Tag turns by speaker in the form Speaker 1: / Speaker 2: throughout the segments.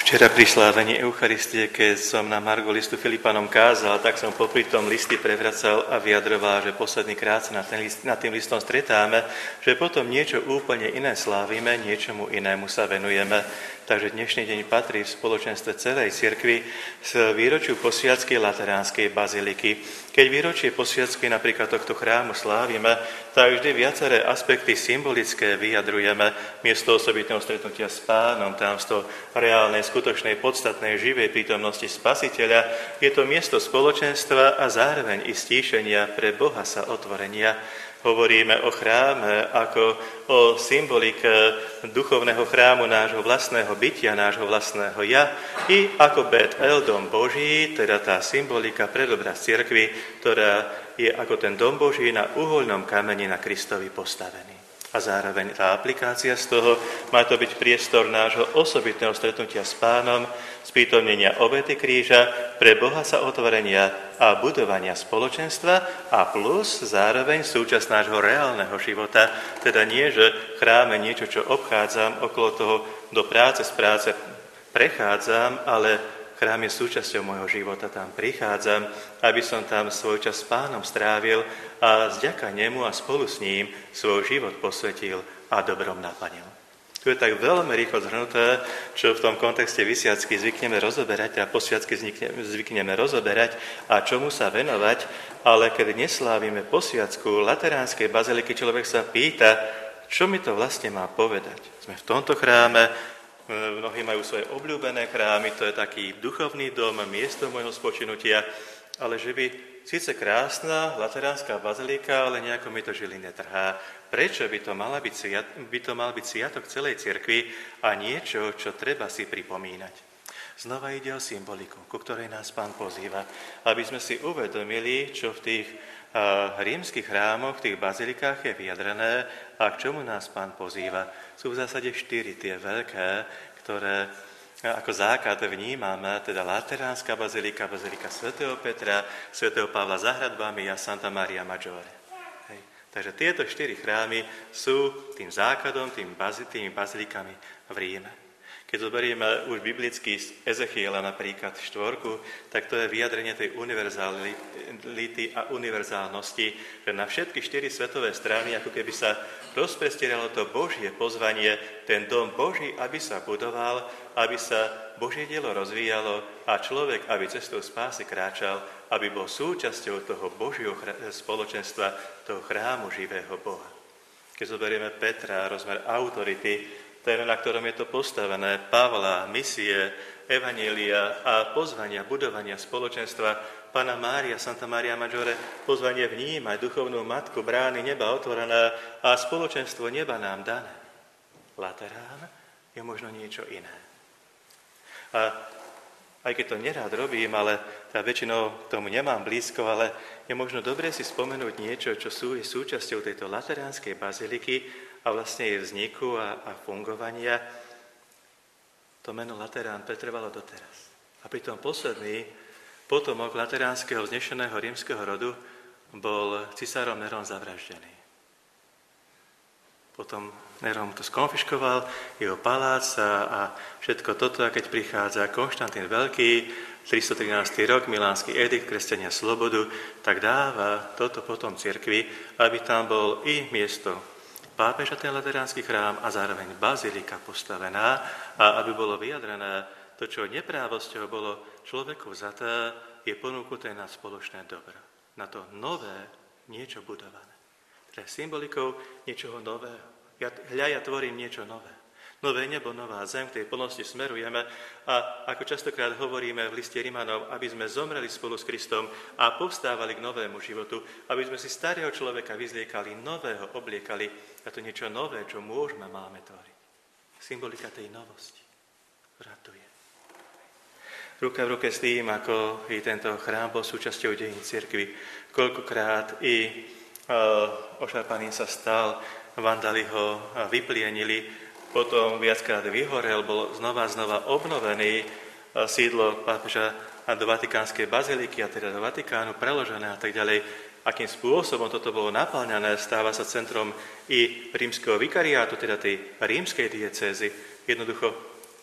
Speaker 1: Včera pri slávení Eucharistie, keď som na margo listu Filipanom kázal, tak som popri tom listy prevracal a vyjadroval, že posledný krát sa nad tým listom stretáme, že potom niečo úplne iné slávime, niečomu inému sa venujeme. Takže dnešný deň patrí v spoločenstve celej cirkvi s výročiu posviackej Lateránskej baziliky. Keď výročie posviackej napríklad tohto chrámu slávime, tak vždy viaceré aspekty symbolické vyjadrujeme. Miesto osobitného stretnutia s Pánom, tamsto reálnej, skutočnej, podstatnej, živej prítomnosti Spasiteľa, je to miesto spoločenstva a zároveň i stíšenia pre Boha sa otvorenia. Hovoríme o chráme ako o symbolike duchovného chrámu nášho vlastného bytia, nášho vlastného ja, i ako Bet-El, dom Boží, teda tá symbolika, predobraz cirkvi, ktorá je ako ten dom Boží na uhoľnom kameni na Kristovi postavený. A zároveň tá aplikácia z toho má to byť priestor nášho osobitného stretnutia s Pánom, sprítomnenia obety kríža, pre Boha sa otvorenia a budovania spoločenstva a plus zároveň súčasť nášho reálneho života, teda nie, že chráme niečo, čo obchádzam, okolo toho do práce, z práce prechádzam, ale chrám je súčasťou môjho života, tam prichádzam, aby som tam svoj čas s Pánom strávil a vďaka nemu a spolu s ním svoj život posvetil a dobrom naplnil. To je tak veľmi rýchlo zhrnuté, čo v tom kontexte vysviacky zvykneme rozoberať a posviacky zvykneme rozoberať a čomu sa venovať, ale keď neslávime posviacku Lateránskej baziliky, človek sa pýta, čo mi to vlastne má povedať. Sme v tomto chráme, mnohí majú svoje obľúbené chrámy, to je taký duchovný dom, miesto môjho spočinutia, ale že by síce krásna Lateránska bazilika, ale nejako mi to žily netrhá. Prečo by to mal byť sviatok celej cirkvi a niečo, čo treba si pripomínať? Znova ide o symboliku, ku ktorej nás Pán pozýva, aby sme si uvedomili, čo v tých rímskych chrámoch, v tých bazilikách je vyjadrené a k čomu nás Pán pozýva. Sú v zásade 4 tie veľké, ktoré ako základ vnímame, teda Lateránska bazilika, bazilika svätého Petra, svätého Pavla za hradbami a Santa Maria Maggiore. Hej. Takže tieto 4 chrámy sú tým základom, tými bazilikami v Ríme. Keď zoberieme už biblicky z Ezechiela napríklad 4, tak to je vyjadrenie tej univerzality a univerzálnosti, že na všetky 4 svetové strany, ako keby sa rozprestieralo to Božie pozvanie, ten dom Boží, aby sa budoval, aby sa Božie dielo rozvíjalo a človek, aby cestou spásy kráčal, aby bol súčasťou toho Božieho spoločenstva, toho chrámu živého Boha. Keď zoberieme Petra, rozmer autority, ten, na ktorom je to postavené, Pavla, misie, evanjelia a pozvania, budovania spoločenstva, Panna Mária, Santa Maria Maggiore, pozvanie vnímať duchovnú matku, brány neba otvorená a spoločenstvo neba nám dané. Laterán je možno niečo iné. A aj keď to nerád robím, ale väčšinou tomu nemám blízko, ale je možno dobre si spomenúť niečo, čo je súčasťou tejto Lateránskej baziliky, a vlastne jej vzniku a fungovania, to meno Laterán pretrvalo doteraz. A pritom posledný potomok lateránskeho vznešeného rímskeho rodu bol cisárom Neron zavraždený. Potom Neron to skonfiškoval, jeho palác a všetko toto, a keď prichádza Konštantín Veľký, 313. rok, Milánsky edikt, kresťania slobodu, tak dáva toto potom cirkvi, aby tam bol i miesto pápeža, ten lateránsky chrám a zároveň bazilika postavená a aby bolo vyjadrené to, čo neprávosťou bolo človeku vzaté, je ponúknuté na spoločné dobro. Na to nové niečo budované. Teda symbolikou niečoho nového. Ja tvorím niečo nové. Nové nebo, nová zem, k tej plnosti smerujeme a ako častokrát hovoríme v liste Rimanom, aby sme zomreli spolu s Kristom a povstávali k novému životu, aby sme si starého človeka vyzliekali, nového obliekali a to niečo nové, čo môžeme, máme tvoriť. Symbolika tej novosti. Ratuje. Ruka v ruke s tým, ako i tento chrám bol súčasťou dejín cirkvi, koľkokrát i ošarpaný sa stal, vandali ho vyplienili, potom viackrát vyhorel, bol znova obnovený sídlo pápeža do Vatikánskej baziliky, a teda do Vatikánu preložené a tak ďalej. Akým spôsobom toto bolo naplňané, stáva sa centrom i rímskeho vikariátu, teda tej rímskej diecézy. Jednoducho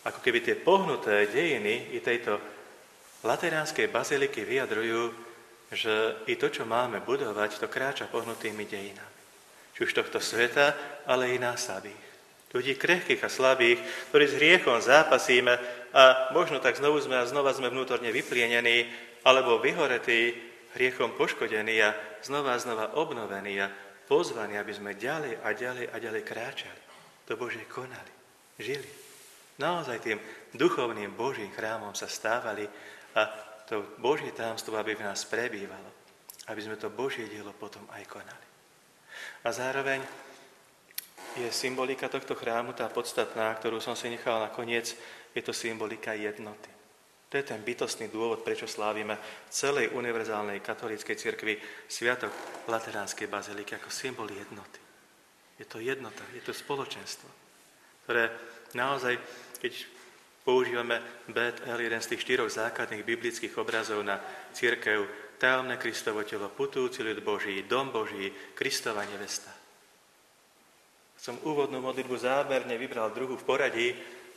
Speaker 1: Ako keby tie pohnuté dejiny i tejto lateránskej baziliky vyjadrujú, že i to, čo máme budovať, to kráča pohnutými dejinami. Či už tohto sveta, ale i nás slabých. Ľudí krehkých a slabých, ktorí s hriechom zápasíme a možno tak znova sme vnútorne vyplienení alebo vyhoretí, hriechom poškodení a znova obnovení a pozvaní, aby sme ďalej a ďalej kráčali. To Božie konali, žili. Naozaj tým duchovným Božím chrámom sa stávali a to Božie tajomstvo, aby v nás prebývalo. Aby sme to Božie dielo potom aj konali. A zároveň je symbolika tohto chrámu tá podstatná, ktorú som si nechal nakoniec, je to symbolika jednoty. To je ten bytostný dôvod, prečo slávime v celej univerzálnej katolíckej cirkvi sviatok Lateránskej baziliky ako symbol jednoty. Je to jednota, je to spoločenstvo, ktoré naozaj, keď používame BTL, jeden z tých 4 základných biblických obrazov na cirkev, tajomné Kristovo telo, putujúci ľud Boží, dom Boží, Kristova nevesta. Som úvodnú modlitbu zámerne vybral druhú v poradí.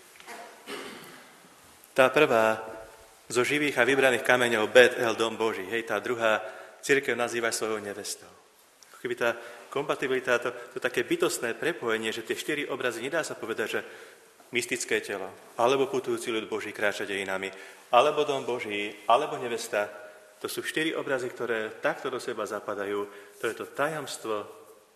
Speaker 1: Tá prvá zo živých a vybraných kameňov BTL, dom Boží. Hej, tá druhá cirkev nazýva svojou nevestou. Ako keby tá kompatibilita, to také bytostné prepojenie, že tie 4 obrazy nedá sa povedať, že mystické telo, alebo putujúci ľud Boží kráča dejinami, alebo dom Boží, alebo nevesta. To sú 4 obrazy, ktoré takto do seba zapadajú. To je to tajomstvo,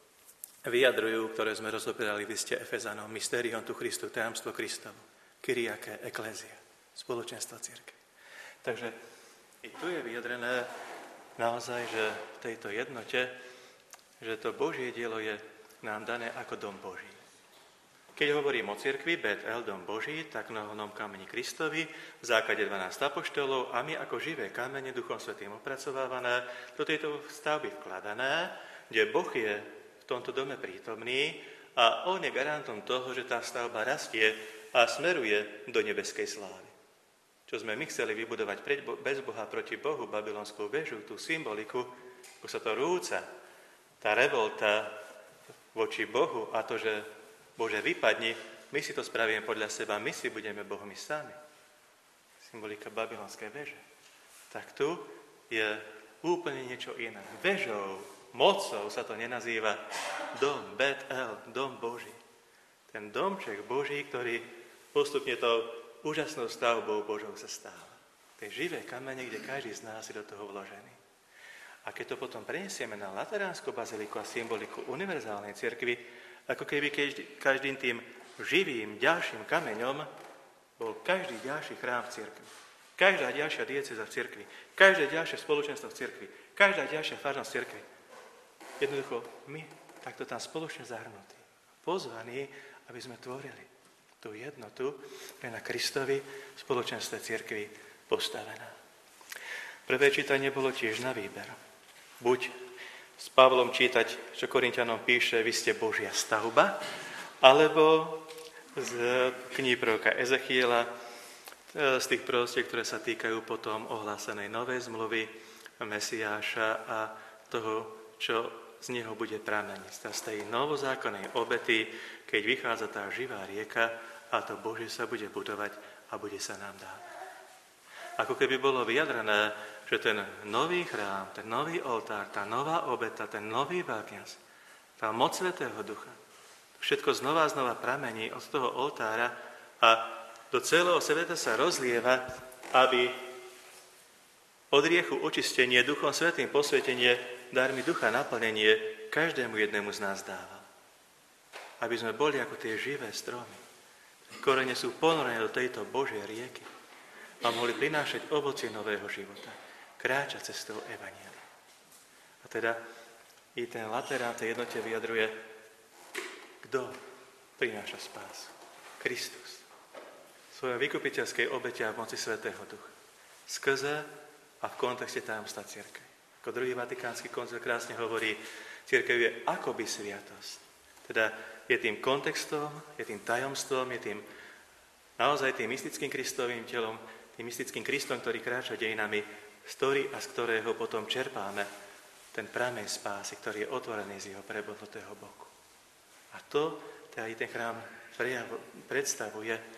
Speaker 1: vyjadrujú, ktoré sme rozoberali v liste Efezanom, Mysterium tu Christu, tajomstvo Kristovo, Kyriake, Eklézia, spoločenstvo cirkvi. Takže i tu je vyjadrené naozaj, že v tejto jednote, že to Božie dielo je nám dané ako dom Boží. Keď hovorím o cirkvi, BTL, dom Boží, tak na hlavnom kameni Kristovi, v základe 12 apoštolov a my ako živé kamene Duchom Svätým opracovávané, do tejto stavby vkladané, kde Boh je v tomto dome prítomný a on je garantom toho, že tá stavba rastie a smeruje do nebeskej slávy. Čo sme my chceli vybudovať bez Boha proti Bohu, babylonskú väžu, tú symboliku, ako sa to rúca, tá revolta voči Bohu a to, že Bože vypadni, my si to spravíme podľa seba, my si budeme Bohmi sami. Symbolika babylonskej väže. Tak tu je úplne niečo iné. Väžou, mocou sa to nenazýva dom, BTL, dom Boží. Ten domček Boží, ktorý postupne tou úžasnou stavbou Božou sa stáva. Tie živé kamene, kde každý z nás je do toho vložený. A keď to potom preniesieme na Lateránsku baziliku a symboliku univerzálnej cirkvi, ako keby každým tým živým ďalším kameňom bol každý ďalší chrám v cirkvi. Každá ďalšia diecéza v cirkvi. Každé ďalšie spoločenstvo v cirkvi. Každá ďalšia farnosť v cirkvi. Jednoducho my takto tam spoločne zahrnutí. Pozvaní, aby sme tvorili tú jednotu, ktorá je na Kristovi v spoločenstve cirkvi postavená. Prvé čítanie bolo tiež na výber. Buď s Pavlom čítať, čo Korinťanom píše, vy ste Božia stavba, alebo z kníh proroka Ezechiela, z tých proroctiev, ktoré sa týkajú potom ohlásenej novej zmluvy Mesiáša a toho, čo z neho bude prameniť. Z tej novozákonnej obety, keď vychádza tá živá rieka a to Božie sa bude budovať a bude sa nám dávať. Ako keby bolo vyjadrené, že ten nový chrám, ten nový oltár, tá nová obeta, ten nový veľkňaz, tá moc Svätého Ducha, všetko znova pramení od toho oltára a do celého sveta sa rozlieva, aby od riechu očistenie, Duchom Svätým posvetenie, darmi ducha naplnenie každému jednému z nás dával. Aby sme boli ako tie živé stromy. Korene sú ponorené do tejto Božej rieky a mohli prinášať ovocie nového života. Kráčať cestou evanjelia. A teda i ten Laterán tej jednote vyjadruje, kto prináša spásu. Kristus. Svojej vykupiteľskej obete a v moci Svätého Ducha. Skrze a v kontexte tajomstva cirkvi. Ako druhý Vatikánsky koncil krásne hovorí, cirkev je akoby sviatosť. Teda je tým kontextom, je tým tajomstvom, je tým naozaj tým mystickým Kristovým telom, tým mystickým Kristom, ktorý kráča dejinami, z ktorého potom čerpáme ten prameň spásy, ktorý je otvorený z jeho prebodnutého boku. A to, teda i ten chrám predstavuje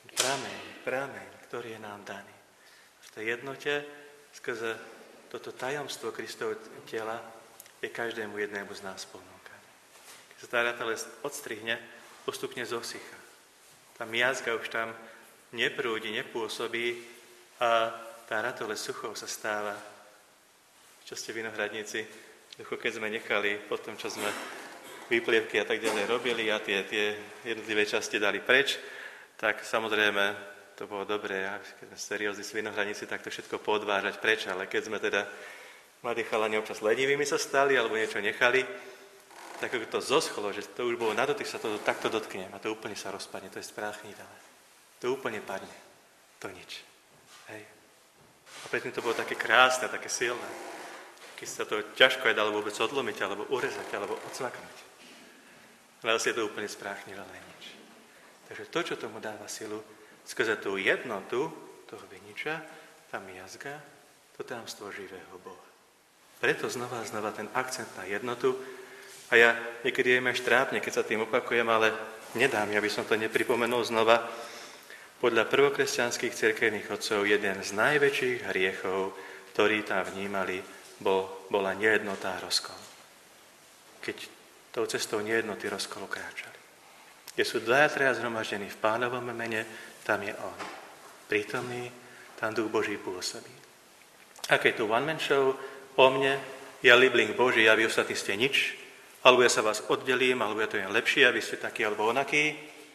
Speaker 1: prameň, ktorý je nám daný. V tej jednote skrze toto tajomstvo Kristovho tela je každému jednému z nás ponúkané. Keď sa tá ratolesť odstrihne, postupne zosycha. Tá miazga už tam neprúdi, nepôsobí a tá ratolesť suchou sa stáva. Čo ste vinohradníci, keď sme nechali po tom, čo sme výplievky a tak ďalej robili a tie jednotlivé časti dali preč, tak samozrejme to bolo dobré, keď sme seriózni s vinohradníci, tak to všetko podvážať preč, ale keď sme teda mladí chalani občas lenivými sa stali alebo niečo nechali, tak ako to zoschlo, že to už bolo na dotyk, sa to takto dotknem a to úplne sa rozpadne, to je spráchnivé. To úplne padne, to nič. Hej. A predtým to bolo také krásne, také silné. Keď sa to ťažko aj dalo vôbec odlomiť, alebo urezať, alebo odsvaknúť. Ale je to úplne spráchnivé, ale nič. Takže to, čo tomu dáva silu, skrze tú jednotu toho viniča, tá miazga, to tajomstvo živého Boha. Preto znova ten akcent na jednotu. A ja niekedy je mi až trápne, keď sa tým opakujem, ale nedá mi, aby som to nepripomenul znova. Podľa prvokresťanských cirkevných otcov jeden z najväčších hriechov, ktorý tam vnímali, bola nejednota a rozkol. Keď tou cestou nejednoty rozkolu kráčali. Kde sú dvaja, traja zhromaždení v Pánovom mene, tam je On. Prítomný, tam Duch Boží pôsobí. A keď tu one man show o mne, ja libling Boží a vy ostatní ste nič, alebo ja sa vás oddelím, alebo ja to jen lepšie, aby ste takí alebo onakí,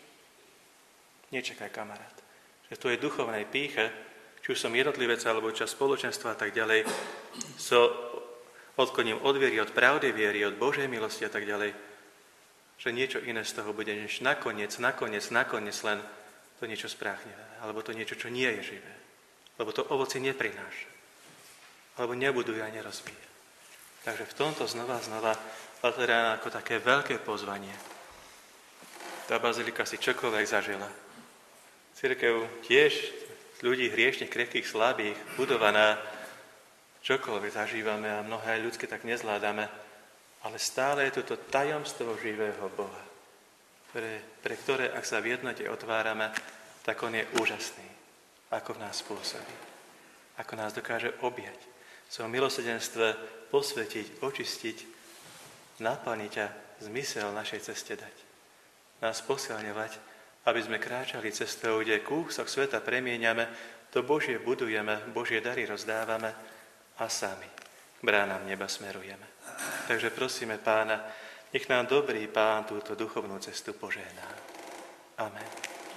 Speaker 1: nečakaj, kamarát. Že v tvojej duchovnej pýche, či už som jednotlivec, alebo čas spoločenstva a tak ďalej, odkloním od viery, od pravdy viery, od Božej milosti a tak ďalej, že niečo iné z toho bude, než nakoniec len to niečo spráchnivé, alebo to niečo, čo nie je živé, lebo to ovoci neprináša, alebo nebuduje a nerozvíja. Takže v tomto znova Laterán ako také veľké pozvanie. Tá bazilika si čokoľvek zažila. Cirkev tiež z ľudí hriešných, krehkých, slabých, budovaná, čokoľvek zažívame a mnohé ľudské tak nezvládame, ale stále je toto tajomstvo živého Boha, pre ktoré, ak sa v jednote otvárame, tak on je úžasný, ako v nás pôsobí, ako nás dokáže objať, v svojom milosrdenstve posvetiť, očistiť, naplniť a zmysel našej ceste dať. Nás posilňovať, aby sme kráčali cestou, kde kúsok sveta premieňame, to Božie budujeme, Božie dary rozdávame a sami k bránam neba smerujeme. Takže prosíme Pána, nech nám dobrý Pán túto duchovnú cestu požehná. Amen.